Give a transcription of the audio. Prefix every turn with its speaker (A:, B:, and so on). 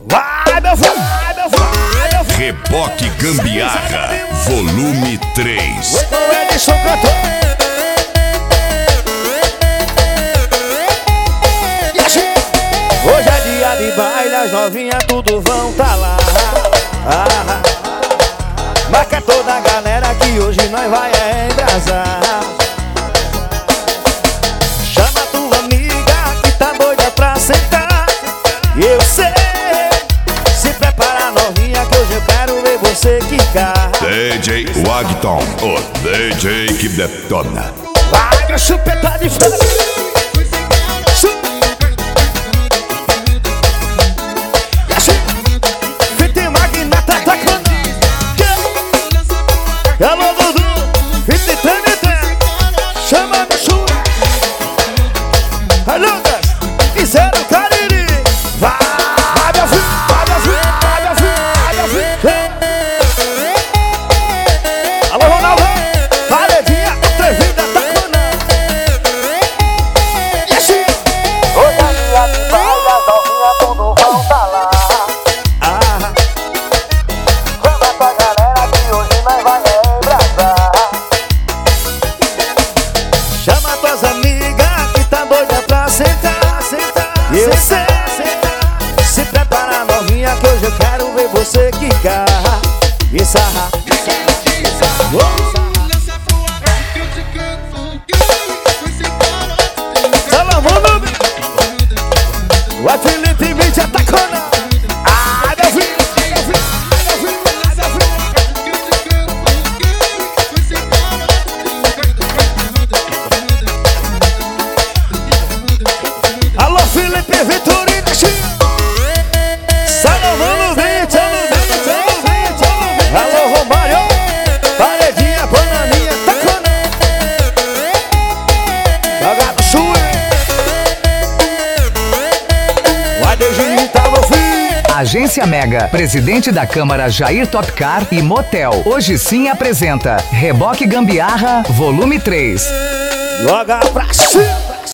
A: Vai, meu filho, vai, meu filho, vai, meu filho.
B: Reboque Gambiarra, volume 3.
A: Com Edson cantor. E assim, hoje é dia de baile, as novinhas tudo vão tá lá. Marca toda a galera que hoje nós vai embrasar. Chama tua amiga que tá doida pra sentar. E eu sei, se prepara novinha que hoje eu quero ver você quicar.
B: DJ Wagton, o DJ que detona.
A: Vai, meu chupeta de fora. E assim, fita magnata tá com. Alô, Dudu, fita tremenda. Chama meu chuva. Lucas, fizeram cariri. Vai, meu filho, vai, meu filho, vai, meu filho, vai, meu filho. Alô, Ronaldo, paredinha atrevida tá com. E assim, hoje a dia de baile, as novinhas tudo vão tá lá. Chama tua galera que hoje nós vai embrasar. Chama tuas amigas que tá doida pra sentar. E eu sei, se prepara novinha que hoje eu quero ver você quicar e sarrar. Salomão, o Felipe Mídia tá com. Ah, meu filho, meu filho, meu filho, meu filho. Alô, Felipe Vitorino, Salomão, alô, Romário, paredinha, bananinha, tá com. Joga no sul. Vai digitar, meu filho.
C: Agência Mega, presidente da Câmara Jair Topcar e Motel, hoje sim apresenta Reboque Gambiarra, volume 3.
A: Joga pra cima.